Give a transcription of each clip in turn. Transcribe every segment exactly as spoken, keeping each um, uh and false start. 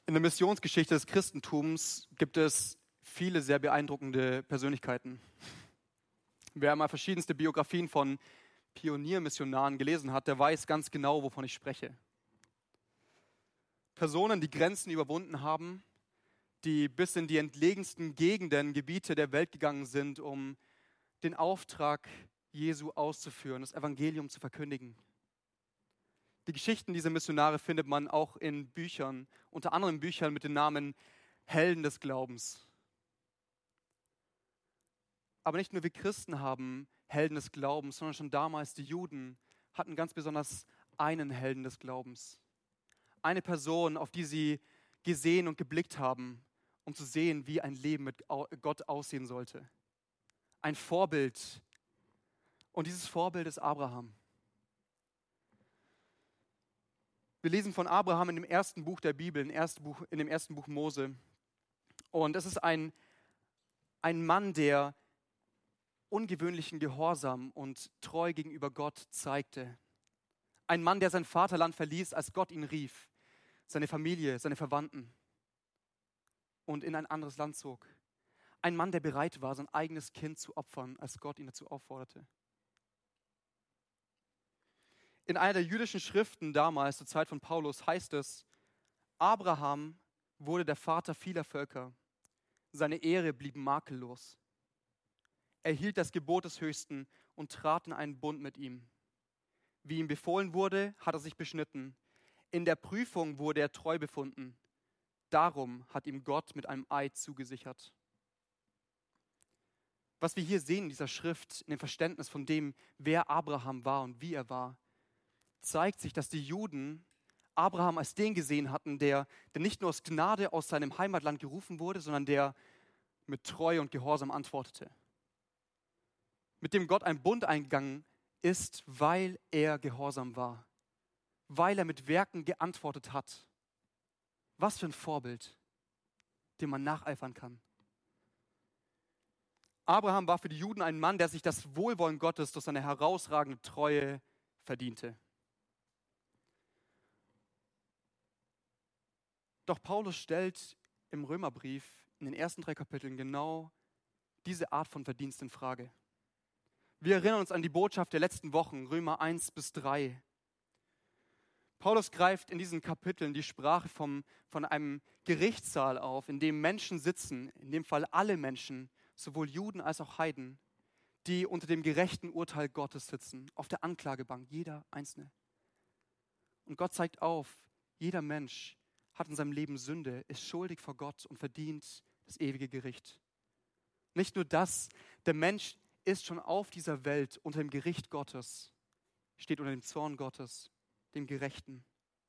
In der Missionsgeschichte des Christentums gibt es viele sehr beeindruckende Persönlichkeiten. Wer mal verschiedenste Biografien von Pioniermissionaren gelesen hat, der weiß ganz genau, wovon ich spreche. Personen, die Grenzen überwunden haben, die bis in die entlegensten Gegenden, Gebiete der Welt gegangen sind, um den Auftrag Jesu auszuführen, das Evangelium zu verkündigen. Die Geschichten dieser Missionare findet man auch in Büchern, unter anderem Büchern mit dem Namen Helden des Glaubens. Aber nicht nur wir Christen haben Helden des Glaubens, sondern schon damals die Juden hatten ganz besonders einen Helden des Glaubens. Eine Person, auf die sie gesehen und geblickt haben, um zu sehen, wie ein Leben mit Gott aussehen sollte. Ein Vorbild. Und dieses Vorbild ist Abraham. Wir lesen von Abraham in dem ersten Buch der Bibel, in, ersten Buch, in dem ersten Buch Mose. Und es ist ein, ein Mann, der ungewöhnlichen Gehorsam und Treu gegenüber Gott zeigte. Ein Mann, der sein Vaterland verließ, als Gott ihn rief, seine Familie, seine Verwandten und in ein anderes Land zog. Ein Mann, der bereit war, sein eigenes Kind zu opfern, als Gott ihn dazu aufforderte. In einer der jüdischen Schriften damals, zur Zeit von Paulus, heißt es, Abraham wurde der Vater vieler Völker. Seine Ehre blieb makellos. Er hielt das Gebot des Höchsten und trat in einen Bund mit ihm. Wie ihm befohlen wurde, hat er sich beschnitten. In der Prüfung wurde er treu befunden. Darum hat ihm Gott mit einem Eid zugesichert. Was wir hier sehen in dieser Schrift, in dem Verständnis von dem, wer Abraham war und wie er war, zeigt sich, dass die Juden Abraham als den gesehen hatten, der, der nicht nur aus Gnade aus seinem Heimatland gerufen wurde, sondern der mit Treue und Gehorsam antwortete. Mit dem Gott ein Bund eingegangen ist, weil er gehorsam war, weil er mit Werken geantwortet hat. Was für ein Vorbild, dem man nacheifern kann. Abraham war für die Juden ein Mann, der sich das Wohlwollen Gottes durch seine herausragende Treue verdiente. Doch Paulus stellt im Römerbrief in den ersten drei Kapiteln genau diese Art von Verdienst in Frage. Wir erinnern uns an die Botschaft der letzten Wochen, Römer eins bis drei. Paulus greift in diesen Kapiteln die Sprache vom, von einem Gerichtssaal auf, in dem Menschen sitzen, in dem Fall alle Menschen, sowohl Juden als auch Heiden, die unter dem gerechten Urteil Gottes sitzen, auf der Anklagebank, jeder Einzelne. Und Gott zeigt auf, jeder Mensch hat in seinem Leben Sünde, ist schuldig vor Gott und verdient das ewige Gericht. Nicht nur das, der Mensch ist schon auf dieser Welt unter dem Gericht Gottes, steht unter dem Zorn Gottes, dem Gerechten.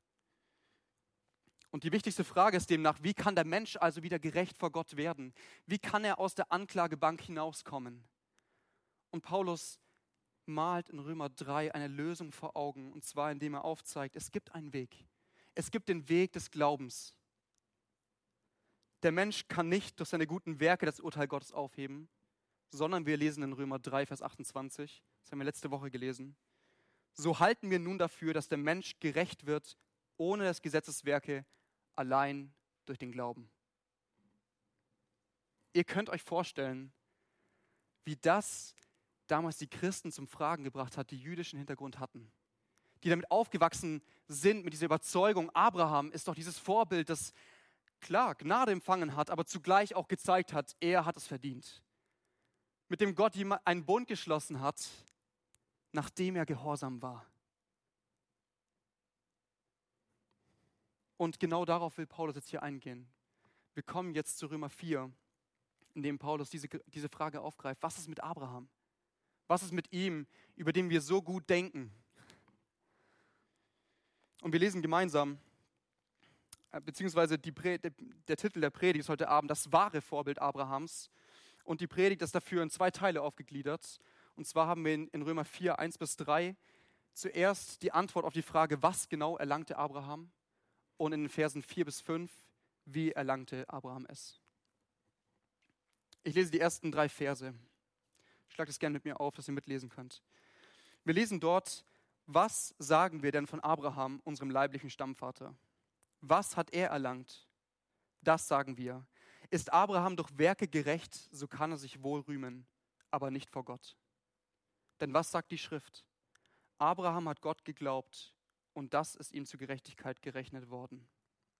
Und die wichtigste Frage ist demnach, wie kann der Mensch also wieder gerecht vor Gott werden? Wie kann er aus der Anklagebank hinauskommen? Und Paulus malt in Römer drei eine Lösung vor Augen, und zwar indem er aufzeigt, es gibt einen Weg. Es gibt den Weg des Glaubens. Der Mensch kann nicht durch seine guten Werke das Urteil Gottes aufheben, sondern wir lesen in Römer drei, Vers achtundzwanzig, das haben wir letzte Woche gelesen, so halten wir nun dafür, dass der Mensch gerecht wird, ohne des Gesetzes Werke, allein durch den Glauben. Ihr könnt euch vorstellen, wie das damals die Christen zum Fragen gebracht hat, die jüdischen Hintergrund hatten. Die damit aufgewachsen sind, mit dieser Überzeugung, Abraham ist doch dieses Vorbild, das klar Gnade empfangen hat, aber zugleich auch gezeigt hat, er hat es verdient. Mit dem Gott einen Bund geschlossen hat, nachdem er gehorsam war. Und genau darauf will Paulus jetzt hier eingehen. Wir kommen jetzt zu Römer vier, in dem Paulus diese, diese Frage aufgreift. Was ist mit Abraham? Was ist mit ihm, über den wir so gut denken? Und wir lesen gemeinsam, beziehungsweise die Prä- der, der Titel der Predigt ist heute Abend das wahre Vorbild Abrahams. Und die Predigt ist dafür in zwei Teile aufgegliedert. Und zwar haben wir in, in Römer vier, eins bis drei zuerst die Antwort auf die Frage, was genau erlangte Abraham? Und in den Versen vier bis fünf, wie erlangte Abraham es? Ich lese die ersten drei Verse. Schlagt es gerne mit mir auf, dass ihr mitlesen könnt. Wir lesen dort, was sagen wir denn von Abraham, unserem leiblichen Stammvater? Was hat er erlangt? Das sagen wir. Ist Abraham durch Werke gerecht, so kann er sich wohl rühmen, aber nicht vor Gott. Denn was sagt die Schrift? Abraham hat Gott geglaubt und das ist ihm zur Gerechtigkeit gerechnet worden.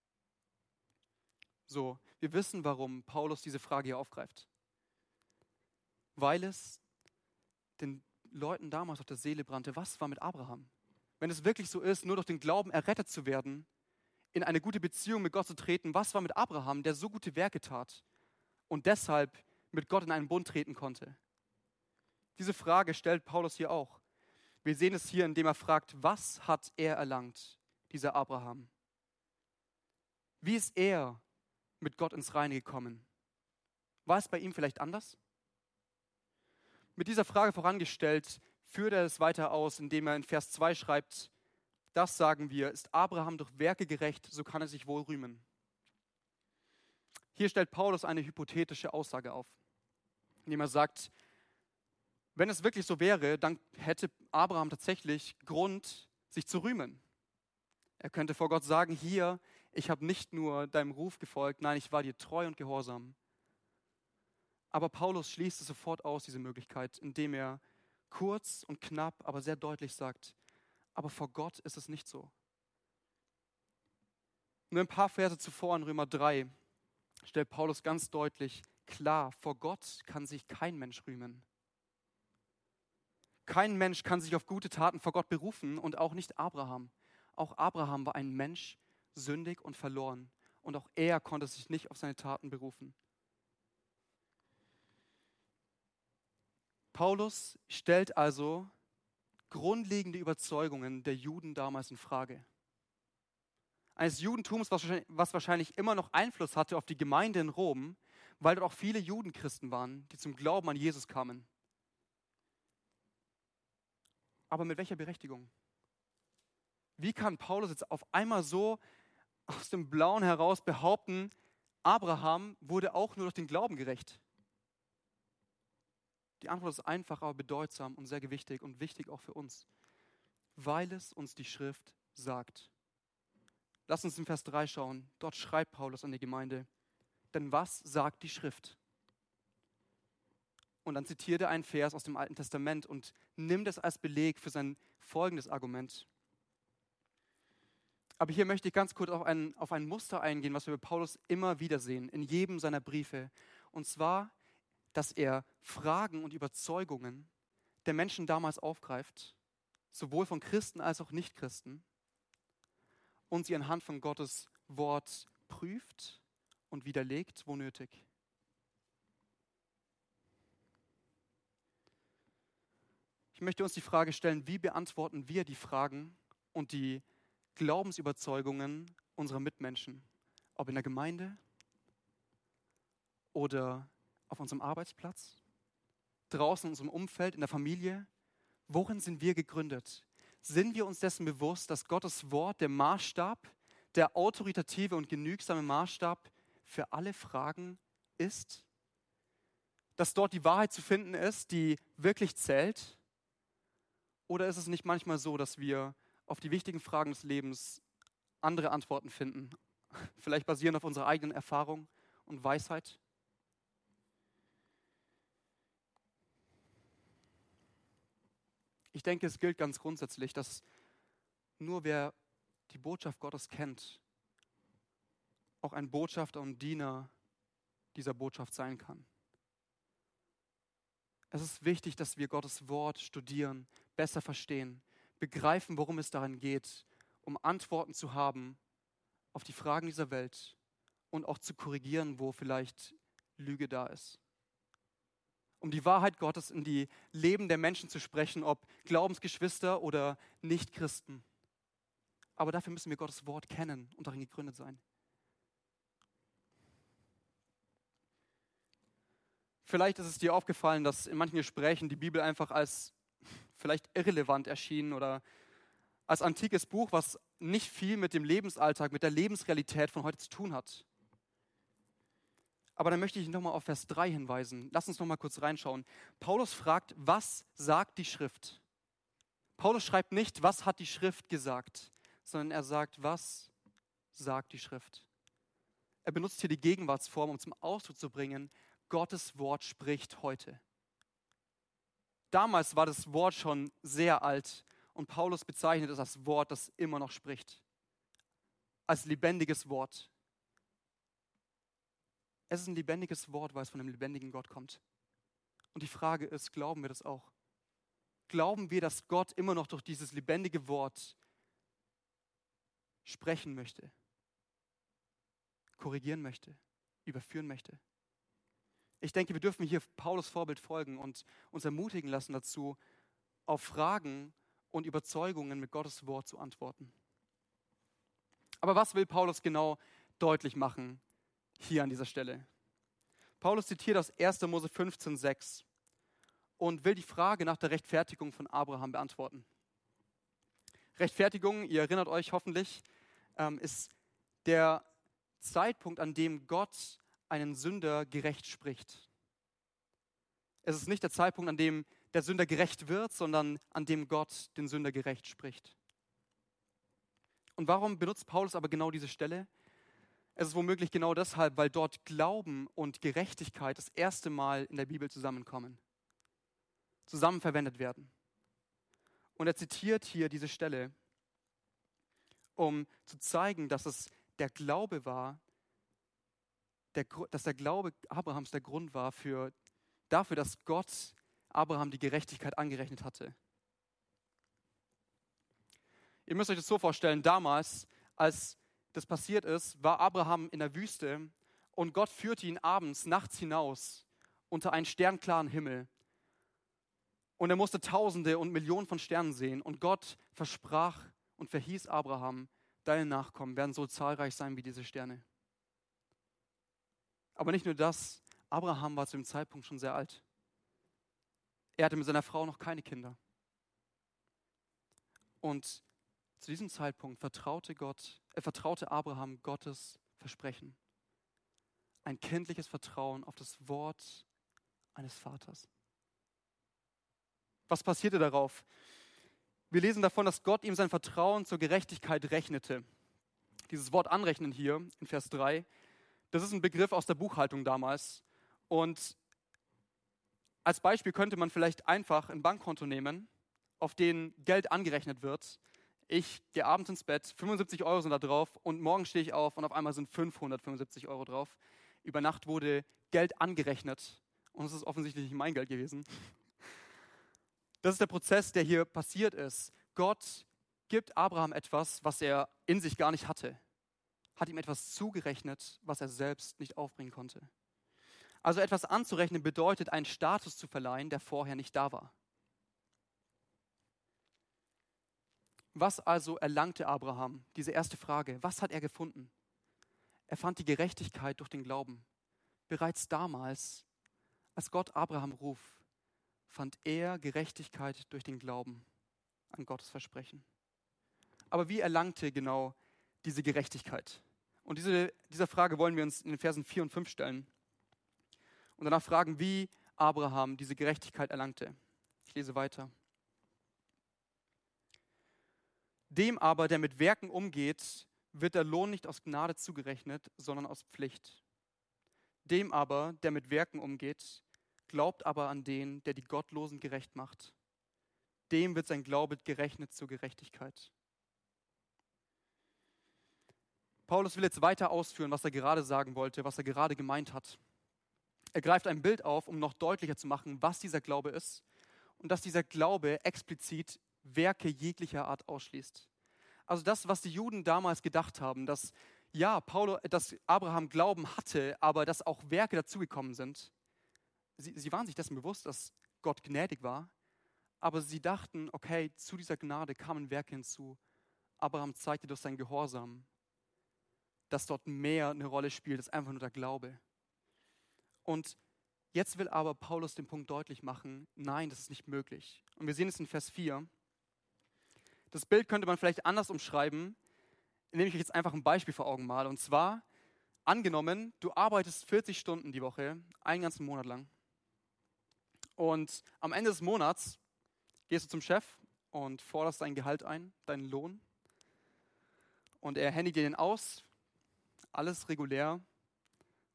So, wir wissen, warum Paulus diese Frage hier aufgreift. Weil es den Leuten damals auf der Seele brannte, was war mit Abraham? Wenn es wirklich so ist, nur durch den Glauben errettet zu werden, in eine gute Beziehung mit Gott zu treten, was war mit Abraham, der so gute Werke tat und deshalb mit Gott in einen Bund treten konnte? Diese Frage stellt Paulus hier auch. Wir sehen es hier, indem er fragt, was hat er erlangt, dieser Abraham? Wie ist er mit Gott ins Reine gekommen? War es bei ihm vielleicht anders? Mit dieser Frage vorangestellt, führt er es weiter aus, indem er in Vers zwei schreibt, das sagen wir, ist Abraham durch Werke gerecht, so kann er sich wohl rühmen. Hier stellt Paulus eine hypothetische Aussage auf, indem er sagt, wenn es wirklich so wäre, dann hätte Abraham tatsächlich Grund, sich zu rühmen. Er könnte vor Gott sagen, hier, ich habe nicht nur deinem Ruf gefolgt, nein, ich war dir treu und gehorsam. Aber Paulus schließt es sofort aus, diese Möglichkeit, indem er kurz und knapp, aber sehr deutlich sagt, aber vor Gott ist es nicht so. Nur ein paar Verse zuvor in Römer drei stellt Paulus ganz deutlich klar, vor Gott kann sich kein Mensch rühmen. Kein Mensch kann sich auf gute Taten vor Gott berufen und auch nicht Abraham. Auch Abraham war ein Mensch, sündig und verloren. Und auch er konnte sich nicht auf seine Taten berufen. Paulus stellt also grundlegende Überzeugungen der Juden damals in Frage. Eines Judentums, was wahrscheinlich, was wahrscheinlich immer noch Einfluss hatte auf die Gemeinde in Rom, weil dort auch viele Judenchristen waren, die zum Glauben an Jesus kamen. Aber mit welcher Berechtigung? Wie kann Paulus jetzt auf einmal so aus dem Blauen heraus behaupten, Abraham wurde auch nur durch den Glauben gerecht? Die Antwort ist einfach, aber bedeutsam und sehr gewichtig und wichtig auch für uns, weil es uns die Schrift sagt. Lass uns in Vers drei schauen. Dort schreibt Paulus an die Gemeinde, denn was sagt die Schrift? Und dann zitiert er einen Vers aus dem Alten Testament und nimmt es als Beleg für sein folgendes Argument. Aber hier möchte ich ganz kurz auf ein, auf ein Muster eingehen, was wir bei Paulus immer wieder sehen, in jedem seiner Briefe. Und zwar, dass er Fragen und Überzeugungen der Menschen damals aufgreift, sowohl von Christen als auch Nichtchristen, und sie anhand von Gottes Wort prüft und widerlegt, wo nötig. Ich möchte uns die Frage stellen, wie beantworten wir die Fragen und die Glaubensüberzeugungen unserer Mitmenschen, ob in der Gemeinde oder auf unserem Arbeitsplatz, draußen in unserem Umfeld, in der Familie. Worin sind wir gegründet? Sind wir uns dessen bewusst, dass Gottes Wort der Maßstab, der autoritative und genügsame Maßstab für alle Fragen ist? Dass dort die Wahrheit zu finden ist, die wirklich zählt? Oder ist es nicht manchmal so, dass wir auf die wichtigen Fragen des Lebens andere Antworten finden? Vielleicht basierend auf unserer eigenen Erfahrung und Weisheit? Ich denke, es gilt ganz grundsätzlich, dass nur wer die Botschaft Gottes kennt, auch ein Botschafter und Diener dieser Botschaft sein kann. Es ist wichtig, dass wir Gottes Wort studieren, besser verstehen, begreifen, worum es darin geht, um Antworten zu haben auf die Fragen dieser Welt und auch zu korrigieren, wo vielleicht Lüge da ist. Um die Wahrheit Gottes in die Leben der Menschen zu sprechen, ob Glaubensgeschwister oder Nichtchristen. Aber dafür müssen wir Gottes Wort kennen und darin gegründet sein. Vielleicht ist es dir aufgefallen, dass in manchen Gesprächen die Bibel einfach als vielleicht irrelevant erschien oder als antikes Buch, was nicht viel mit dem Lebensalltag, mit der Lebensrealität von heute zu tun hat. Aber dann möchte ich nochmal auf Vers drei hinweisen. Lass uns nochmal kurz reinschauen. Paulus fragt, was sagt die Schrift? Paulus schreibt nicht, was hat die Schrift gesagt, sondern er sagt, was sagt die Schrift? er benutzt hier die Gegenwartsform, um zum Ausdruck zu bringen, Gottes Wort spricht heute. Damals war das Wort schon sehr alt und Paulus bezeichnet es als Wort, das immer noch spricht. Als lebendiges Wort. Es ist ein lebendiges Wort, weil es von einem lebendigen Gott kommt. Und die Frage ist, glauben wir das auch? Glauben wir, dass Gott immer noch durch dieses lebendige Wort sprechen möchte, korrigieren möchte, überführen möchte? Ich denke, wir dürfen hier Paulus Vorbild folgen und uns ermutigen lassen dazu, auf Fragen und Überzeugungen mit Gottes Wort zu antworten. Aber was will Paulus genau deutlich machen hier an dieser Stelle? Paulus zitiert aus erster Mose fünfzehn sechs und will die Frage nach der Rechtfertigung von Abraham beantworten. Rechtfertigung, ihr erinnert euch hoffentlich, ist der Zeitpunkt, an dem Gott einen Sünder gerecht spricht. Es ist nicht der Zeitpunkt, an dem der Sünder gerecht wird, sondern an dem Gott den Sünder gerecht spricht. Und warum benutzt Paulus aber genau diese Stelle? Es ist womöglich genau deshalb, weil dort Glauben und Gerechtigkeit das erste Mal in der Bibel zusammenkommen, zusammen verwendet werden. Und er zitiert hier diese Stelle, um zu zeigen, dass es der Glaube war, der, dass der Glaube Abrahams der Grund war für, dafür, dass Gott Abraham die Gerechtigkeit angerechnet hatte. Ihr müsst euch das so vorstellen, damals, als das passiert ist, war Abraham in der Wüste und Gott führte ihn abends, nachts hinaus unter einen sternklaren Himmel. Und er musste Tausende und Millionen von Sternen sehen und Gott versprach und verhieß Abraham, deine Nachkommen werden so zahlreich sein wie diese Sterne. Aber nicht nur das, Abraham war zu dem Zeitpunkt schon sehr alt. Er hatte mit seiner Frau noch keine Kinder. Und zu diesem Zeitpunkt vertraute Gott, er vertraute Abraham Gottes Versprechen. Ein kindliches Vertrauen auf das Wort eines Vaters. Was passierte darauf? Wir lesen davon, dass Gott ihm sein Vertrauen zur Gerechtigkeit rechnete. Dieses Wort anrechnen hier in Vers drei, das ist ein Begriff aus der Buchhaltung damals. Und als Beispiel könnte man vielleicht einfach ein Bankkonto nehmen, auf den Geld angerechnet wird. Ich gehe abends ins Bett, fünfundsiebzig Euro sind da drauf und morgen stehe ich auf und auf einmal sind fünfhundertfünfundsiebzig Euro drauf. Über Nacht wurde Geld angerechnet und es ist offensichtlich nicht mein Geld gewesen. Das ist der Prozess, der hier passiert ist. Gott gibt Abraham etwas, was er in sich gar nicht hatte. Hat ihm etwas zugerechnet, was er selbst nicht aufbringen konnte. Also etwas anzurechnen bedeutet, einen Status zu verleihen, der vorher nicht da war. Was also erlangte Abraham? Diese erste Frage. Was hat er gefunden? Er fand die Gerechtigkeit durch den Glauben. Bereits damals, als Gott Abraham ruft, fand er Gerechtigkeit durch den Glauben an Gottes Versprechen. Aber wie erlangte genau diese Gerechtigkeit? Und diese, dieser Frage wollen wir uns in den Versen vier und fünf stellen. Und danach fragen, wie Abraham diese Gerechtigkeit erlangte. Ich lese weiter. Dem aber, der mit Werken umgeht, wird der Lohn nicht aus Gnade zugerechnet, sondern aus Pflicht. Dem aber, der mit Werken umgeht, glaubt aber an den, der die Gottlosen gerecht macht. Dem wird sein Glaube gerechnet zur Gerechtigkeit. Paulus will jetzt weiter ausführen, was er gerade sagen wollte, was er gerade gemeint hat. Er greift ein Bild auf, um noch deutlicher zu machen, was dieser Glaube ist und dass dieser Glaube explizit Werke jeglicher Art ausschließt. Also das, was die Juden damals gedacht haben, dass ja, Paulus, dass Abraham Glauben hatte, aber dass auch Werke dazugekommen sind. Sie, sie waren sich dessen bewusst, dass Gott gnädig war, aber sie dachten, okay, zu dieser Gnade kamen Werke hinzu. Abraham zeigte durch seinen Gehorsam, dass dort mehr eine Rolle spielt als einfach nur der Glaube. Und jetzt will aber Paulus den Punkt deutlich machen, nein, das ist nicht möglich. Und wir sehen es in Vers vier. Das Bild könnte man vielleicht anders umschreiben, indem ich euch jetzt einfach ein Beispiel vor Augen male. Und zwar, angenommen, du arbeitest vierzig Stunden die Woche, einen ganzen Monat lang. Und am Ende des Monats gehst du zum Chef und forderst dein Gehalt ein, deinen Lohn. Und er händigt dir den aus, alles regulär.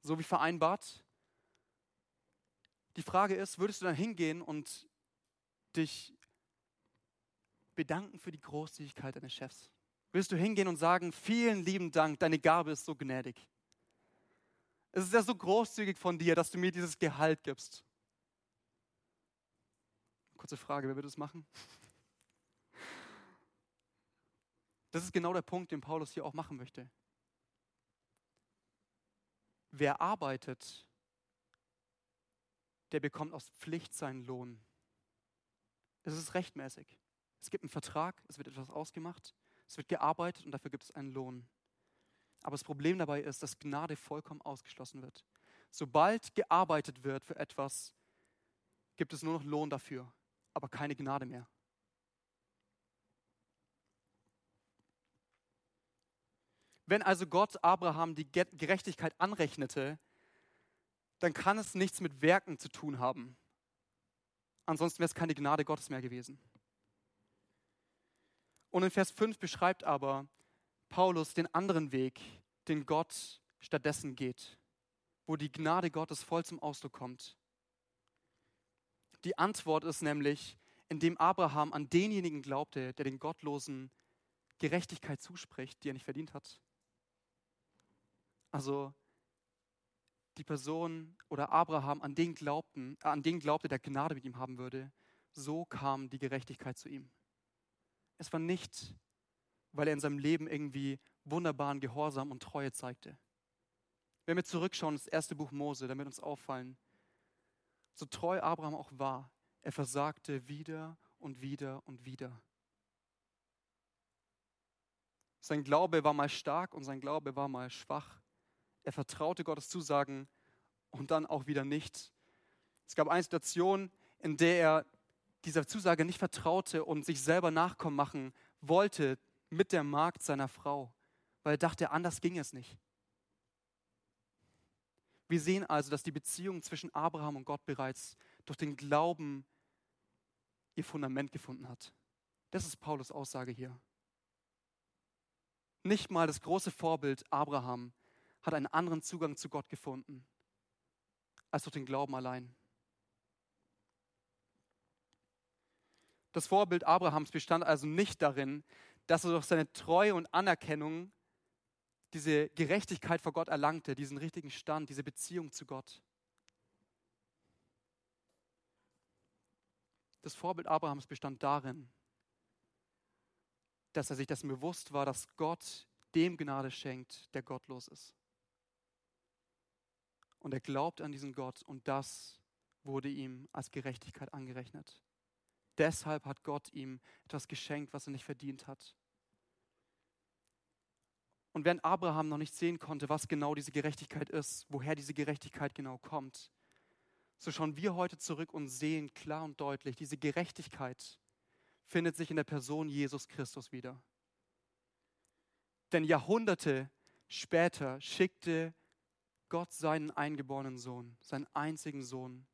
so wie vereinbart. Die Frage ist, würdest du dann hingehen und dich bedanken für die Großzügigkeit deines Chefs? Würdest du hingehen und sagen, vielen lieben Dank, deine Gabe ist so gnädig. Es ist ja so großzügig von dir, dass du mir dieses Gehalt gibst. Kurze Frage, wer würde es machen? Das ist genau der Punkt, den Paulus hier auch machen möchte. Wer arbeitet, der bekommt aus Pflicht seinen Lohn. Es ist rechtmäßig. Es gibt einen Vertrag, es wird etwas ausgemacht, es wird gearbeitet und dafür gibt es einen Lohn. Aber das Problem dabei ist, dass Gnade vollkommen ausgeschlossen wird. Sobald gearbeitet wird für etwas, gibt es nur noch Lohn dafür, aber keine Gnade mehr. Wenn also Gott Abraham die Gerechtigkeit anrechnete, dann kann es nichts mit Werken zu tun haben. Ansonsten wäre es keine Gnade Gottes mehr gewesen. Und in Vers fünf beschreibt aber Paulus den anderen Weg, den Gott stattdessen geht, wo die Gnade Gottes voll zum Ausdruck kommt. Die Antwort ist nämlich, indem Abraham an denjenigen glaubte, der den Gottlosen Gerechtigkeit zuspricht, die er nicht verdient hat. Also die Person oder Abraham an den glaubten, äh, an den glaubte, der Gnade mit ihm haben würde, so kam die Gerechtigkeit zu ihm. Es war nicht, weil er in seinem Leben irgendwie wunderbaren Gehorsam und Treue zeigte. Wenn wir zurückschauen, das erste Buch Mose, damit uns auffallen, so treu Abraham auch war, er versagte wieder und wieder und wieder. Sein Glaube war mal stark und sein Glaube war mal schwach. Er vertraute Gottes Zusagen und dann auch wieder nicht. Es gab eine Situation, in der er dieser Zusage nicht vertraute und sich selber Nachkommen machen wollte mit der Magd seiner Frau, weil er dachte, anders ging es nicht. Wir sehen also, dass die Beziehung zwischen Abraham und Gott bereits durch den Glauben ihr Fundament gefunden hat. Das ist Paulus Aussage hier. Nicht mal das große Vorbild Abraham hat einen anderen Zugang zu Gott gefunden, als durch den Glauben allein. Das Vorbild Abrahams bestand also nicht darin, dass er durch seine Treue und Anerkennung diese Gerechtigkeit vor Gott erlangte, diesen richtigen Stand, diese Beziehung zu Gott. Das Vorbild Abrahams bestand darin, dass er sich dessen bewusst war, dass Gott dem Gnade schenkt, der gottlos ist. Und er glaubt an diesen Gott und das wurde ihm als Gerechtigkeit angerechnet. Deshalb hat Gott ihm etwas geschenkt, was er nicht verdient hat. Und während Abraham noch nicht sehen konnte, was genau diese Gerechtigkeit ist, woher diese Gerechtigkeit genau kommt, so schauen wir heute zurück und sehen klar und deutlich, diese Gerechtigkeit findet sich in der Person Jesus Christus wieder. Denn Jahrhunderte später schickte Gott seinen eingeborenen Sohn, seinen einzigen Sohn,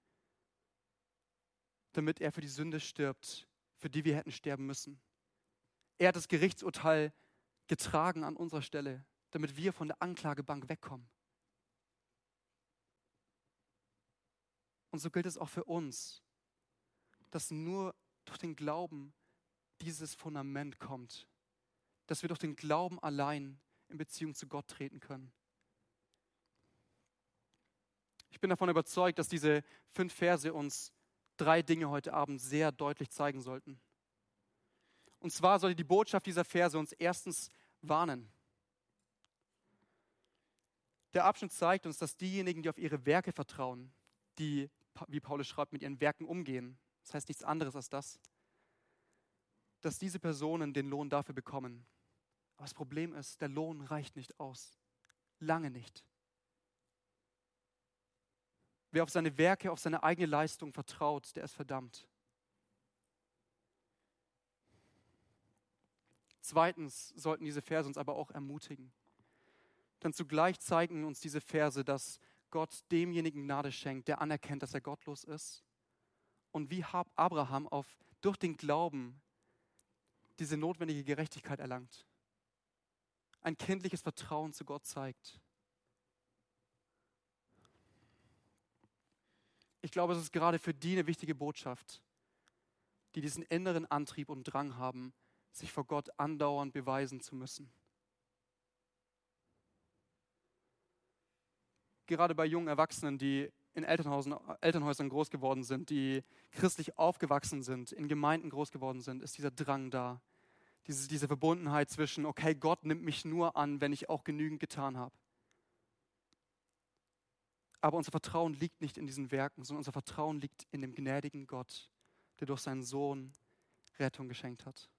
damit er für die Sünde stirbt, für die wir hätten sterben müssen. Er hat das Gerichtsurteil getragen an unserer Stelle, damit wir von der Anklagebank wegkommen. Und so gilt es auch für uns, dass nur durch den Glauben dieses Fundament kommt, dass wir durch den Glauben allein in Beziehung zu Gott treten können. Ich bin davon überzeugt, dass diese fünf Verse uns drei Dinge heute Abend sehr deutlich zeigen sollten. Und zwar sollte die Botschaft dieser Verse uns erstens warnen. Der Abschnitt zeigt uns, dass diejenigen, die auf ihre Werke vertrauen, die, wie Paulus schreibt, mit ihren Werken umgehen, das heißt nichts anderes als das, dass diese Personen den Lohn dafür bekommen. Aber das Problem ist, der Lohn reicht nicht aus. Lange nicht. Wer auf seine Werke, auf seine eigene Leistung vertraut, der ist verdammt. Zweitens sollten diese Verse uns aber auch ermutigen. Denn zugleich zeigen uns diese Verse, dass Gott demjenigen Gnade schenkt, der anerkennt, dass er gottlos ist. Und wie Abraham auf, durch den Glauben diese notwendige Gerechtigkeit erlangt. Ein kindliches Vertrauen zu Gott zeigt. Ich glaube, es ist gerade für die eine wichtige Botschaft, die diesen inneren Antrieb und Drang haben, sich vor Gott andauernd beweisen zu müssen. Gerade bei jungen Erwachsenen, die in Elternhäusern, Elternhäusern groß geworden sind, die christlich aufgewachsen sind, in Gemeinden groß geworden sind, ist dieser Drang da. Diese, diese Verbundenheit zwischen, okay, Gott nimmt mich nur an, wenn ich auch genügend getan habe. Aber unser Vertrauen liegt nicht in diesen Werken, sondern unser Vertrauen liegt in dem gnädigen Gott, der durch seinen Sohn Rettung geschenkt hat.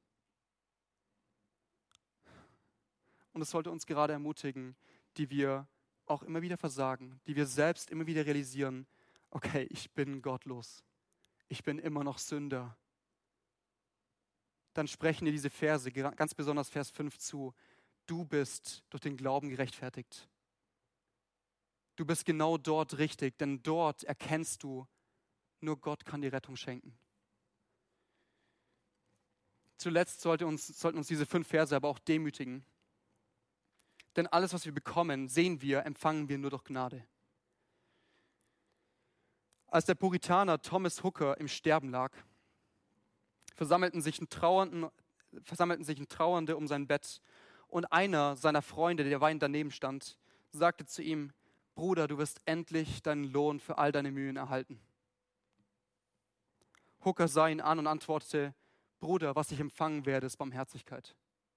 Und es sollte uns gerade ermutigen, die wir auch immer wieder versagen, die wir selbst immer wieder realisieren, okay, ich bin gottlos, ich bin immer noch Sünder. Dann sprechen dir diese Verse, ganz besonders Vers fünf zu, du bist durch den Glauben gerechtfertigt. Du bist genau dort richtig, denn dort erkennst du, nur Gott kann dir Rettung schenken. Zuletzt sollte uns, sollten uns diese fünf Verse aber auch demütigen. Denn alles, was wir bekommen, sehen wir, empfangen wir nur durch Gnade. Als der Puritaner Thomas Hooker im Sterben lag, versammelten sich, ein Trauernden, versammelten sich ein Trauernde um sein Bett und einer seiner Freunde, der weinend daneben stand, sagte zu ihm, Bruder, du wirst endlich deinen Lohn für all deine Mühen erhalten. Hooker sah ihn an und antwortete, Bruder, was ich empfangen werde, ist Barmherzigkeit.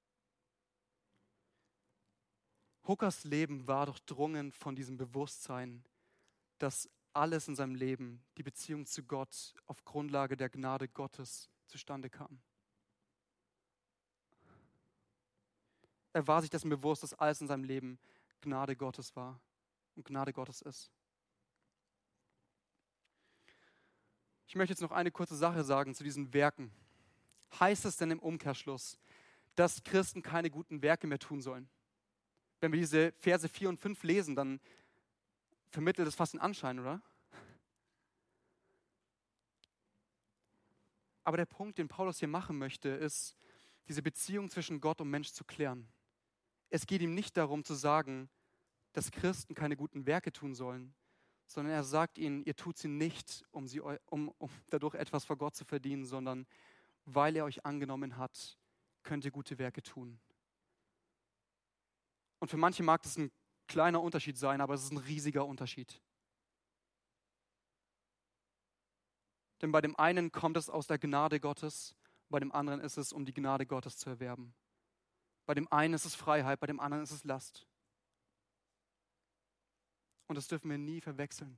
Hookers Leben war durchdrungen von diesem Bewusstsein, dass alles in seinem Leben, die Beziehung zu Gott, auf Grundlage der Gnade Gottes zustande kam. Er war sich dessen bewusst, dass alles in seinem Leben Gnade Gottes war und Gnade Gottes ist. Ich möchte jetzt noch eine kurze Sache sagen zu diesen Werken. Heißt es denn im Umkehrschluss, dass Christen keine guten Werke mehr tun sollen? Wenn wir diese Verse vier und fünf lesen, dann vermittelt es fast einen Anschein, oder? Aber der Punkt, den Paulus hier machen möchte, ist, diese Beziehung zwischen Gott und Mensch zu klären. Es geht ihm nicht darum zu sagen, dass Christen keine guten Werke tun sollen, sondern er sagt ihnen, ihr tut sie nicht, um, sie, um, um dadurch etwas vor Gott zu verdienen, sondern weil er euch angenommen hat, könnt ihr gute Werke tun. Und für manche mag das ein kleiner Unterschied sein, aber es ist ein riesiger Unterschied. Denn bei dem einen kommt es aus der Gnade Gottes, bei dem anderen ist es, um die Gnade Gottes zu erwerben. Bei dem einen ist es Freiheit, bei dem anderen ist es Last. Und das dürfen wir nie verwechseln.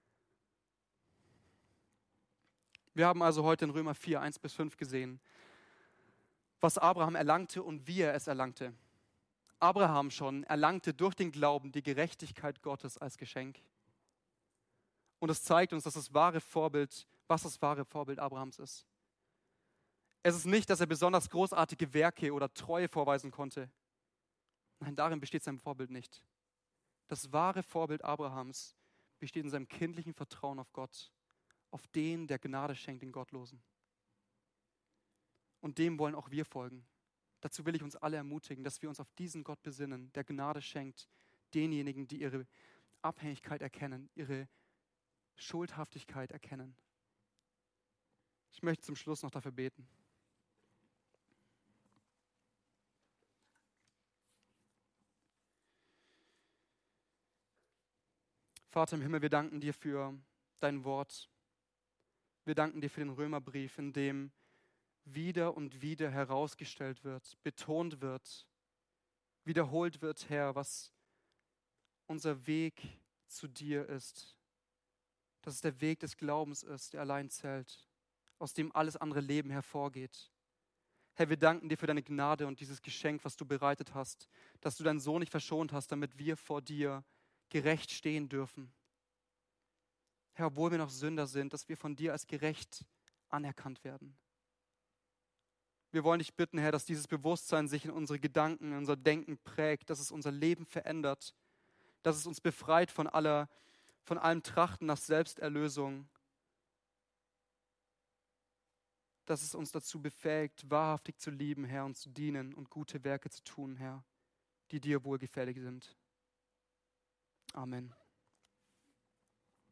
Wir haben also heute in Römer vier, eins bis fünf gesehen, was Abraham erlangte und wie er es erlangte. Abraham schon erlangte durch den Glauben die Gerechtigkeit Gottes als Geschenk. Und es zeigt uns, dass das wahre Vorbild, was das wahre Vorbild Abrahams ist. Es ist nicht, dass er besonders großartige Werke oder Treue vorweisen konnte. Nein, darin besteht sein Vorbild nicht. Das wahre Vorbild Abrahams besteht in seinem kindlichen Vertrauen auf Gott, auf den, der Gnade schenkt den Gottlosen. Und dem wollen auch wir folgen. Dazu will ich uns alle ermutigen, dass wir uns auf diesen Gott besinnen, der Gnade schenkt denjenigen, die ihre Abhängigkeit erkennen, ihre Schuldhaftigkeit erkennen. Ich möchte zum Schluss noch dafür beten. Vater im Himmel, wir danken dir für dein Wort. Wir danken dir für den Römerbrief, in dem wieder und wieder herausgestellt wird, betont wird, wiederholt wird, Herr, was unser Weg zu dir ist. Dass es der Weg des Glaubens ist, der allein zählt, aus dem alles andere Leben hervorgeht. Herr, wir danken dir für deine Gnade und dieses Geschenk, was du bereitet hast, dass du deinen Sohn nicht verschont hast, damit wir vor dir gerecht stehen dürfen. Herr, obwohl wir noch Sünder sind, dass wir von dir als gerecht anerkannt werden. Wir wollen dich bitten, Herr, dass dieses Bewusstsein sich in unsere Gedanken, in unser Denken prägt, dass es unser Leben verändert, dass es uns befreit von aller, von allem Trachten nach Selbsterlösung, dass es uns dazu befähigt, wahrhaftig zu lieben, Herr, und zu dienen und gute Werke zu tun, Herr, die dir wohlgefällig sind. Amen.